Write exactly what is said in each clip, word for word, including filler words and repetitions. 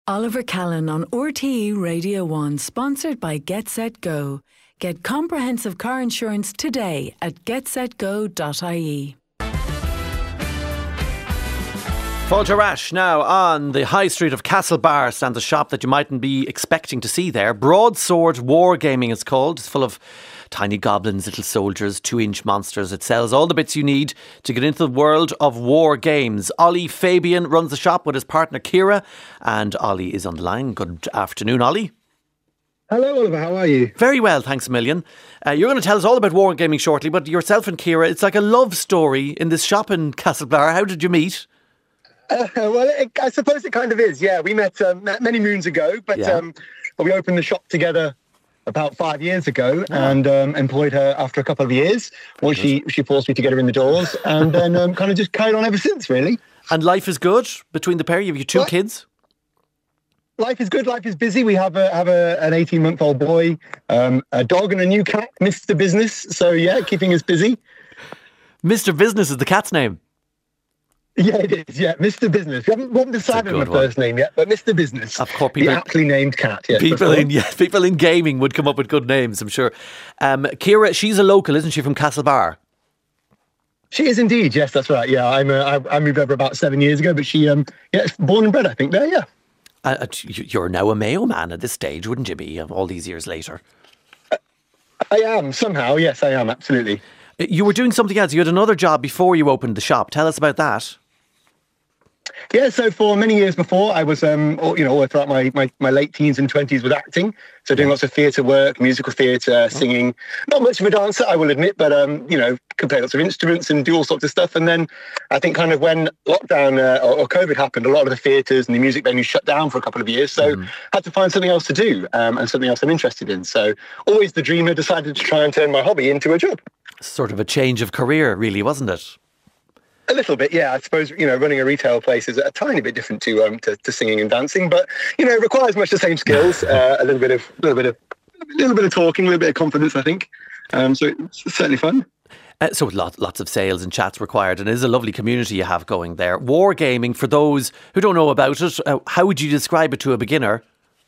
Oliver Callan on R T E Radio one, sponsored by Get Set Go. Get comprehensive car insurance today at get set go dot I E. Fáilte now on the high street of Castlebar stands a shop that you mightn't be expecting to see there. Broadsword Wargaming is called. It's full of tiny goblins, little soldiers, two-inch monsters. It sells all the bits you need to get into the world of war games. Ollie Fabian runs the shop with his partner Ciara, and Ollie is on the line. Good afternoon, Ollie. Hello, Oliver. How are you? Very well, thanks a million. Uh, you're going to tell us all about wargaming shortly, but yourself and Ciara, it's like a love story in this shop in Castlebar. How did you meet? Uh, well, it, I suppose it kind of is. Yeah, we met um, many moons ago, but Yeah. um, we opened the shop together about five years ago, and um, employed her after a couple of years. Well, she she forced me to get her in the doors, and then um, kind of just carried on ever since, really. And life is good between the pair? You have your two What? kids? Life is good. Life is busy. We have a have a, an eighteen-month-old boy, um, a dog, and a new cat, Mister Business. So yeah, keeping us busy. Mister Business is the cat's name. Yeah, it is. Yeah, Mister Business. We haven't, we haven't decided on the good one. first name yet, but Mister Business. Of course, the people- aptly named cat. Yes, that's People the in one. yeah, people in gaming would come up with good names, I'm sure. Um, Ciara, she's a local, isn't she, from Castlebar? She is indeed. Yes, that's right. Yeah, I'm. Uh, I, I moved over about seven years ago, but she, um, yeah, born and bred, I think. There, yeah. Uh, uh, you're now a Mayo man at this stage, wouldn't you be, all these years later? I am somehow. Yes, I am absolutely. Uh, You were doing something else. You had another job before you opened the shop. Tell us about that. Yeah. So for many years before, I was, um, all, you know, all throughout my, my my late teens and twenties with acting. So doing lots of theatre work, musical theatre, singing. Not much of a dancer, I will admit, but um, you know, could play lots of instruments and do all sorts of stuff. And then I think kind of when lockdown uh, or, or COVID happened, a lot of the theatres and the music venues shut down for a couple of years. So I had to find something else to do, um, and something else I'm interested in. So always the dreamer, decided to try and turn my hobby into a job. Sort of a change of career, really, wasn't it? A little bit, yeah. I suppose, you know, running a retail place is a tiny bit different to um to, to singing and dancing, but you know, it requires much the same skills. Uh, a little bit of, little bit of, a little bit of talking, a little bit of confidence, I think. Um, so it's certainly fun. Uh, so lots, lots of sales and chats required, and it is a lovely community you have going there. Wargaming, for those who don't know about it, uh, how would you describe it to a beginner?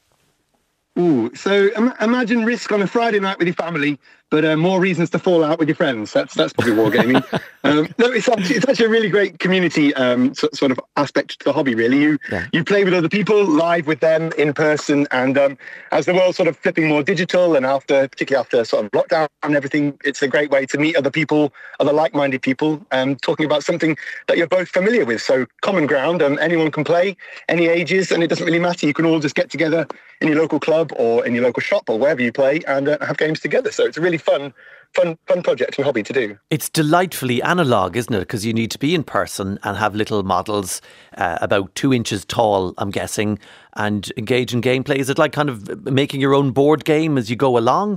Ooh, so Im- imagine Risk on a Friday night with your family, but uh, more reasons to fall out with your friends. That's that's probably wargaming. um, no, it's actually, it's actually a really great community um, so, sort of aspect to the hobby. Really, you Yeah. you play with other people live with them in person, and um, as the world's sort of flipping more digital, and after particularly after sort of lockdown and everything, it's a great way to meet other people, other like-minded people, um, talking about something that you're both familiar with. So common ground, um, anyone can play, any ages, and it doesn't really matter. You can all just get together in your local club or in your local shop or wherever you play and uh, have games together. So it's a really fun, fun, fun project and hobby to do. It's delightfully analogue, isn't it? Because you need to be in person and have little models uh, about two inches tall, I'm guessing, and engage in gameplay. Is it like kind of making your own board game as you go along?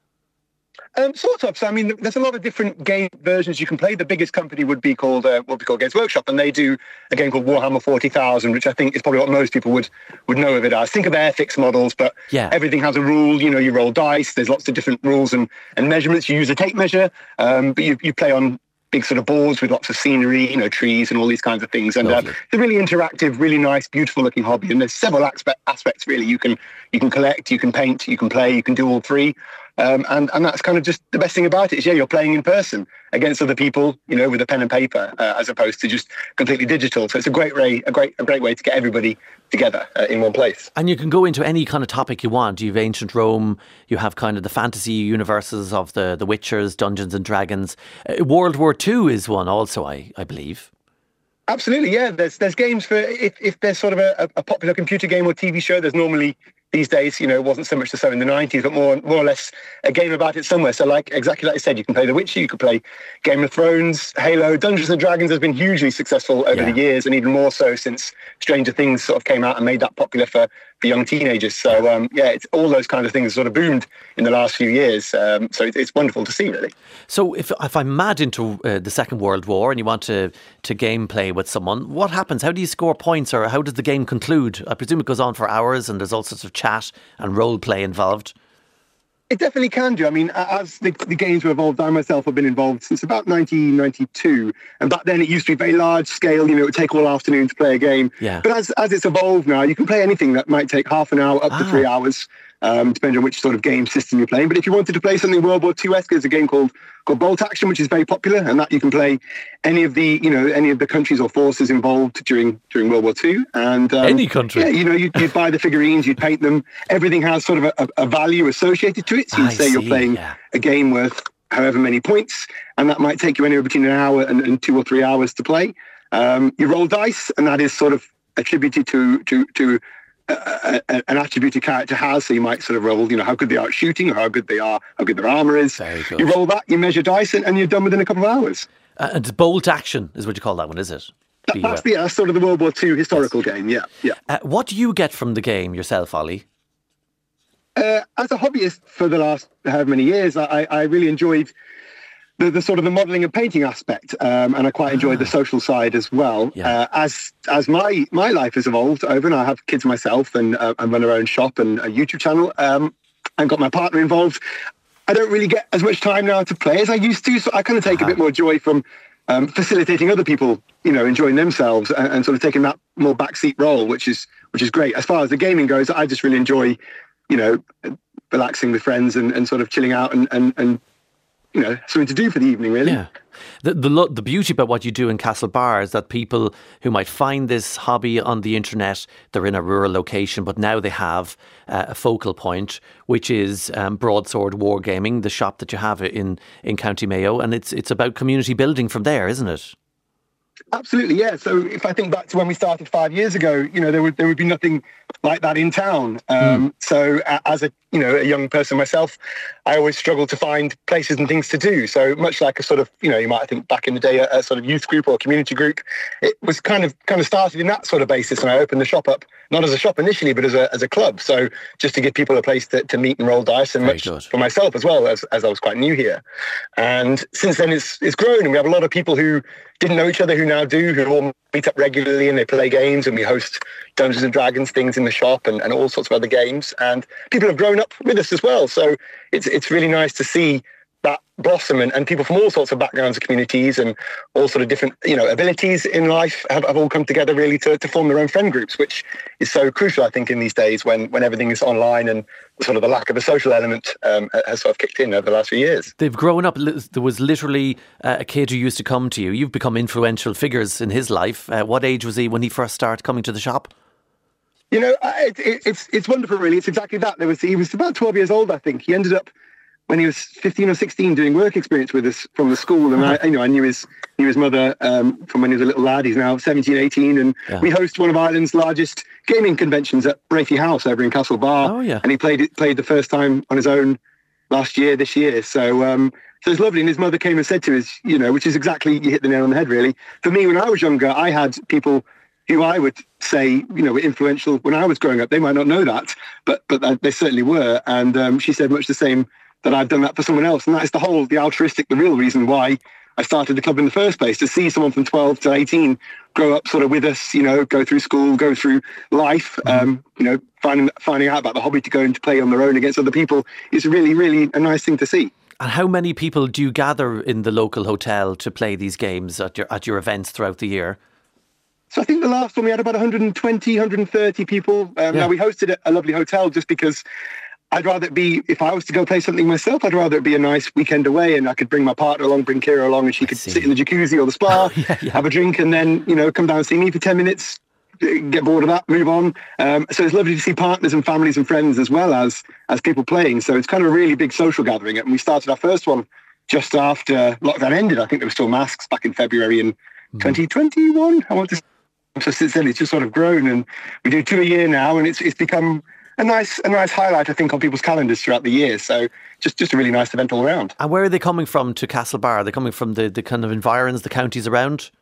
Um, sort of. So, I mean, there's a lot of different game versions you can play. The biggest company would be called uh, what we call Games Workshop, and they do a game called Warhammer forty thousand, which I think is probably what most people would would know of it as. Think of Airfix models, but Yeah. everything has a rule. You know, you roll dice. There's lots of different rules and, and measurements. You use a tape measure, um, but you you play on big sort of boards with lots of scenery, you know, trees and all these kinds of things. And uh, Lovely. it's a really interactive, really nice, beautiful looking hobby. And there's several aspect, aspects really. You can you can collect, you can paint, you can play, you can do all three. Um, and, and that's kind of just the best thing about it is, yeah, you're playing in person against other people, you know, with a pen and paper, uh, as opposed to just completely digital. So it's a great way, a great, a great way to get everybody together uh, in one place. And you can go into any kind of topic you want. You have ancient Rome, you have kind of the fantasy universes of the, the Witchers, Dungeons and Dragons. Uh, World War Two is one also, I, I believe. Absolutely, yeah. There's there's games for if, if there's sort of a, a popular computer game or T V show. There's normally these days, you know, it wasn't so much so in the nineties, but more more or less a game about it somewhere. So, like exactly like I said, you can play The Witcher, you could play Game of Thrones, Halo, Dungeons and Dragons has been hugely successful over Yeah. the years, and even more so since Stranger Things sort of came out and made that popular for, for young teenagers. So, um, yeah, it's all those kind of things sort of boomed in the last few years. Um, so it, it's wonderful to see, really. So if if I'm mad into uh, the Second World War and you want to, to gameplay with someone, what happens? How do you score points, or how does the game conclude? I presume it goes on for hours and there's all sorts of chat and role play involved. It definitely can do. I mean, as the, the games have evolved, I myself have been involved since about nineteen ninety-two. And back then it used to be very large scale, you know, it would take all afternoon to play a game. Yeah. But as, as it's evolved now, you can play anything that might take half an hour up to Ah. three hours, um, depending on which sort of game system you're playing. But if you wanted to play something World War Two-esque, there's a game called called Bolt Action, which is very popular, and that you can play any of the, you know, any of the countries or forces involved during during World War Two. And um, Any country? Yeah, you know, you'd, you'd buy the figurines, you'd paint them. Everything has sort of a, a value associated to it. So you'd I say you're see, playing yeah. a game worth however many points, and that might take you anywhere between an hour and, and two or three hours to play. Um, you roll dice, and that is sort of attributed to to to uh, a, an attribute a character has. So you might sort of roll, you know, how good they are at shooting, or how good they are, how good their armor is. Very good. You roll that, you measure dice, and, and you're done within a couple of hours. Uh, and Bolt Action is what you call that one, is it? That, that's the that's sort of the World War Two historical game. Yeah, yeah. Uh, what do you get from the game yourself, Ollie? Uh, as a hobbyist for the last however many years, I, I really enjoyed the, the sort of the modelling and painting aspect, um, and I quite enjoyed the social side as well. Yeah. Uh, as as my my life has evolved over, and I have kids myself, and uh, I run our own shop and a YouTube channel, um, and got my partner involved. I don't really get as much time now to play as I used to, so I kind of take Uh-huh. a bit more joy from um, facilitating other people, you know, enjoying themselves, and, and sort of taking that more backseat role, which is which is great. As far as the gaming goes, I just really enjoy, you know, relaxing with friends and, and sort of chilling out and, and, and, you know, something to do for the evening, really. Yeah. The, the lo- the beauty about what you do in Castlebar is that people who might find this hobby on the internet, they're in a rural location, but now they have uh, a focal point, which is um, Broadsword Wargaming, the shop that you have in, in County Mayo, and it's it's about community building from there, isn't it? Absolutely, yeah. So if I think back to when we started five years ago, you know, there would there would be nothing like that in town. Um, mm. So a, as a you know a young person myself, I always struggled to find places and things to do. So much like a sort of you know you might think back in the day a, a sort of youth group or community group, it was kind of kind of started in that sort of basis. And I opened the shop up not as a shop initially, but as a as a club. So just to give people a place to, to meet and roll dice, and Very much good. for myself as well as as I was quite new here. And since then, it's it's grown, and we have a lot of people who didn't know each other who now do, who all meet up regularly and they play games, and we host Dungeons and Dragons things in the shop and, and all sorts of other games. And people have grown up with us as well. So it's it's really nice to see that blossom, and, and people from all sorts of backgrounds and communities and all sort of different, you know, abilities in life have, have all come together really to, to form their own friend groups, which is so crucial, I think, in these days when, when everything is online and sort of the lack of a social element um, has sort of kicked in over the last few years. They've grown up. There was literally uh, a kid who used to come to you. You've become influential figures in his life. Uh, what age was he when he first started coming to the shop? You know, it, it, it's it's wonderful, really. It's exactly that. There was he was about twelve years old, I think. He ended up when he was fifteen or sixteen doing work experience with us from the school, and I, you know, I knew his knew his mother um, from when he was a little lad. He's now seventeen, eighteen, and yeah. we host one of Ireland's largest gaming conventions at Braithy House over in Castlebar. Oh yeah, and he played it played the first time on his own last year, this year. So. Um, So it's lovely. And his mother came and said to us, you know, which is exactly, you hit the nail on the head, really. For me, when I was younger, I had people who I would say, you know, were influential when I was growing up. They might not know that, but but they certainly were. And um, she said much the same, that I've done that for someone else. And that is the whole, the altruistic, the real reason why I started the club in the first place, to see someone from twelve to eighteen grow up sort of with us, you know, go through school, go through life, um, you know, finding finding out about the hobby to go and to play on their own against other people is really, really a nice thing to see. And how many people do you gather in the local hotel to play these games at your at your events throughout the year? So I think the last one we had about one hundred twenty, one hundred thirty people. Um, yeah. Now we hosted a lovely hotel just because I'd rather it be, if I was to go play something myself, I'd rather it be a nice weekend away, and I could bring my partner along, bring Kira along, and she could sit in the jacuzzi or the spa, oh, yeah, yeah. have a drink, and then, you know, come down and see me for ten minutes, get bored of that, move on. Um, so it's lovely to see partners and families and friends as well as as people playing. So it's kind of a really big social gathering. And we started our first one just after lockdown ended. I think there were still masks back in February in mm. twenty twenty-one. I want to. So since then, it's just sort of grown, and we do two a year now, and it's it's become a nice a nice highlight, I think, on people's calendars throughout the year. So just just a really nice event all around. And where are they coming from to Castlebar? Are they coming from the, the kind of environs, the counties around?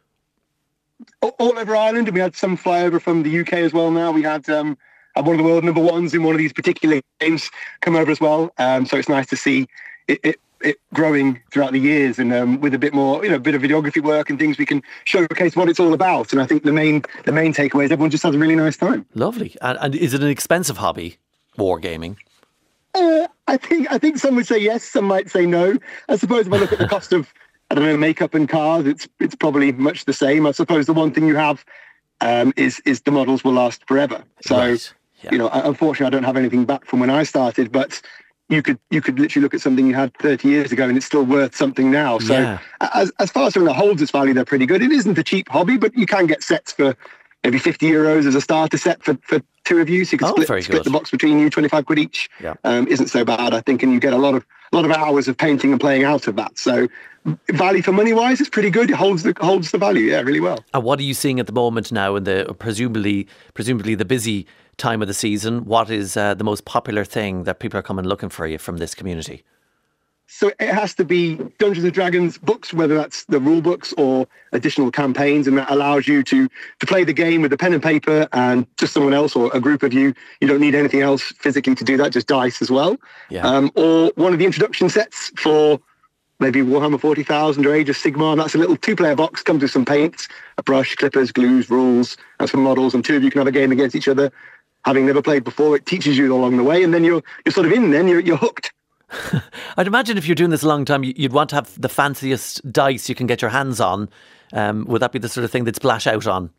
All over Ireland, and we had some fly over from the U K as well. Now we had um, had one of the world number ones in one of these particular games come over as well. Um, so it's nice to see it, it, it growing throughout the years, and um, with a bit more, you know, a bit of videography work and things, we can showcase what it's all about. And I think the main the main takeaway is everyone just has a really nice time. Lovely. And, and is it an expensive hobby, wargaming? Uh, I think I think some would say yes, some might say no. I suppose if I look at the cost of, I don't know, makeup and cars, it's it's probably much the same. I suppose the one thing you have um, is is the models will last forever. So, right. yeah. you know, unfortunately, I don't have anything back from when I started, but you could you could literally look at something you had thirty years ago and it's still worth something now. So Yeah. as, as far as something that holds its value, they're pretty good. It isn't a cheap hobby, but you can get sets for maybe fifty euros as a starter set for, for two of you. So you can Oh, very split, split good. the box between you, twenty-five quid each. Yeah. Um, isn't so bad, I think. And you get a lot of a lot of hours of painting and playing out of that. So value for money wise, it's pretty good. It holds the holds the value, yeah, really well. And what are you seeing at the moment now in the presumably presumably the busy time of the season? What is uh, the most popular thing that people are coming looking for you from this community? So it has to be Dungeons and Dragons books, whether that's the rule books or additional campaigns, and that allows you to to play the game with a pen and paper and just someone else or a group of you. You don't need anything else physically to do that, just dice as well. Yeah. Um, or one of the introduction sets for maybe Warhammer forty thousand or Age of Sigmar. That's a little two-player box, comes with some paints, a brush, clippers, glues, rules, and some models, and two of you can have a game against each other. Having never played before, it teaches you along the way, and then you're you're sort of in. Then you're you're hooked. I'd imagine if you're doing this a long time, you'd want to have the fanciest dice you can get your hands on. Um, would that be the sort of thing they'd splash out on?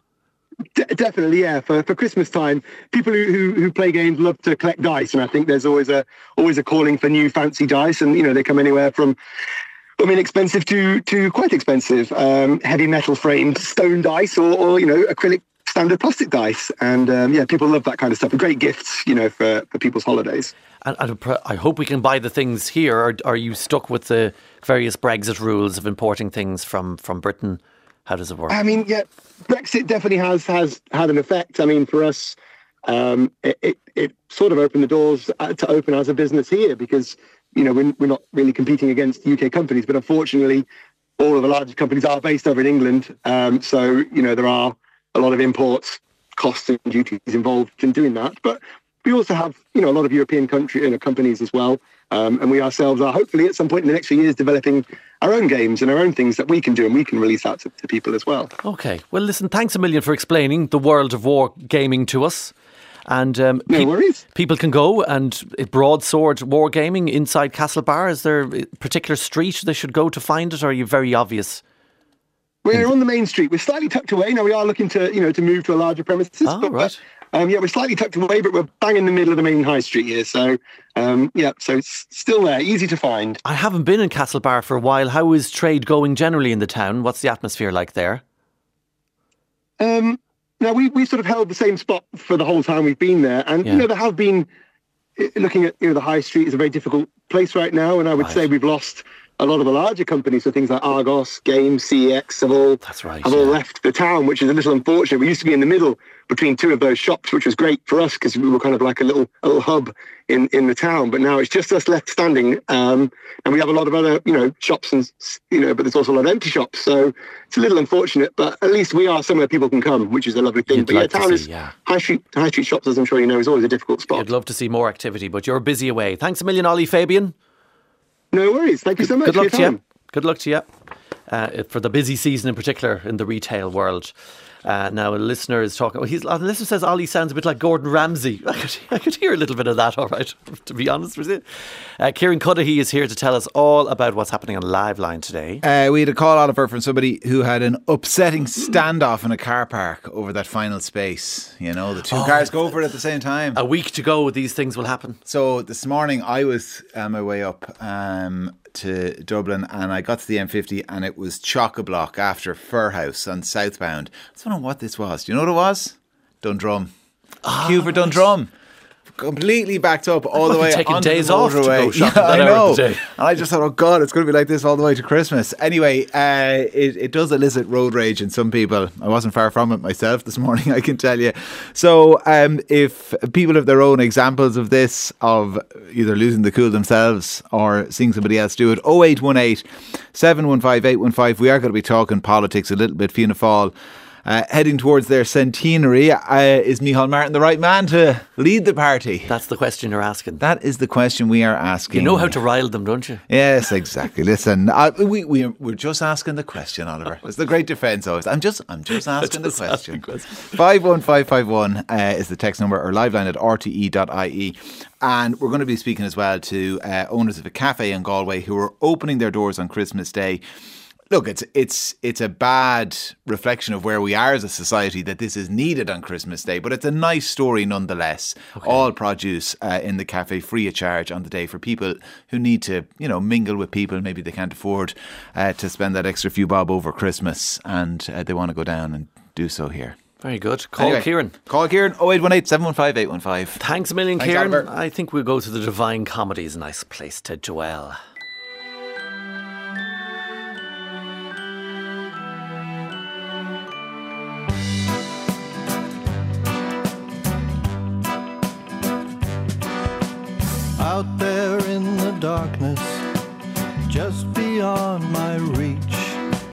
De- definitely, yeah. For for Christmas time, people who, who who play games love to collect dice, and I think there's always a always a calling for new fancy dice, and you know they come anywhere from, I mean, expensive to to quite expensive, um, heavy metal framed stone dice, or, or you know acrylic standard plastic dice, and um, yeah, people love that kind of stuff. Great gifts, you know, for for people's holidays. And, and I hope we can buy the things here. Or are you stuck with the various Brexit rules of importing things from, from Britain? How does it work? I mean, yeah, Brexit definitely has has had an effect. I mean, for us, um, it, it it sort of opened the doors to open as a business here because you know we're we're not really competing against U K companies, but unfortunately, all of the largest companies are based over in England. Um, so you know there are a lot of imports, costs and duties involved in doing that, but we also have, you know, a lot of European country, you know, companies as well. Um, and we ourselves are hopefully at some point in the next few years developing our own games and our own things that we can do and we can release out to, to people as well. Okay. Well, listen, thanks a million for explaining the world of war gaming to us. And um, no pe- worries. people can go and Broadsword Wargaming inside Castlebar. Is there a particular street they should go to find it, or are you very obvious? We're on the main street. We're slightly tucked away. Now we are looking to, you know, to move to a larger premises. Oh, but, right. But, um, yeah, we're slightly tucked away, but we're bang in the middle of the main high street here. So, um, yeah, so it's still there, easy to find. I haven't been in Castlebar for a while. How is trade going generally in the town? What's the atmosphere like there? Um, now we we sort of held the same spot for the whole time we've been there, and Yeah. you know there have been looking at you know the high street is a very difficult place right now, and I would Right. say we've lost a lot of the larger companies, so things like Argos, Games, C E X have all That's right, have all yeah. left the town, which is a little unfortunate. We used to be in the middle between two of those shops, which was great for us because we were kind of like a little a little hub in, in the town. But now it's just us left standing, um, and we have a lot of other you know shops and you know, but there's also a lot of empty shops. So it's a little unfortunate, but at least we are somewhere people can come, which is a lovely thing. You'd but like to yeah, town see, is yeah. high street high street shops, as I'm sure you know, is always a difficult spot. I'd love to see more activity, but you're busy away. Thanks a million, Ollie Fabian. No worries. Thank you so much Good for luck your to you. time. Good luck to you. Uh, for the busy season in particular in the retail world. Uh, now a listener is talking. He's, a listener says Ollie sounds a bit like Gordon Ramsay. I could, I could hear a little bit of that. All right, to be honest with you. Uh, Kieran Cudahy is here to tell us all about what's happening on Live Line today. Uh, we had a call, Oliver, from somebody who had an upsetting standoff in a car park over that final space. You know, the two Oh, cars go for it at the same time. A week to go, these things will happen. So this morning I was on my way up um, to Dublin and I got to the M fifty and it was chock-a-block after Furhouse on southbound. I don't know what this was. Do you know what it was? Dundrum. Oh, Queue for Dundrum. Completely backed up all might the be way taking onto days the off to motorway. go shopping Yeah, that I hour know. of the day. And I just thought, oh God, it's going to be like this all the way to Christmas. Anyway, uh, it, it does elicit road rage in some people. I wasn't far from it myself this morning, I can tell you. So um, if people have their own examples of this, of either losing the cool themselves or seeing somebody else do it, oh eight one eight, seven one five, eight one five. We are going to be talking politics a little bit, Fianna Fáil. uh, heading towards their centenary. Uh, is Micheál Martin the right man to lead the party? That's the question you're asking. That is the question we are asking. You know how to rile them, don't you? Yes, exactly. Listen, uh, we, we, we're just asking the question, Oliver. It's the great defence always. I'm just I'm just asking just the question. question. five one five five one uh, is the text number, or liveline at r t e dot i e. And we're going to be speaking as well to uh, owners of a cafe in Galway who are opening their doors on Christmas Day. Look, it's it's it's a bad reflection of where we are as a society that this is needed on Christmas Day, but it's a nice story nonetheless. Okay. All produce uh, in the cafe free of charge on the day for people who need to, you know, mingle with people. Maybe they can't afford uh, to spend that extra few bob over Christmas, and uh, they want to go down and do so here. Very good. Call anyway, Kieran. Call Kieran, oh eight one eight, seven one five, eight one five. Thanks a million, Thanks, Kieran. Oliver. I think we'll go to the Divine Comedies, a nice place to dwell. Out there in the darkness, just beyond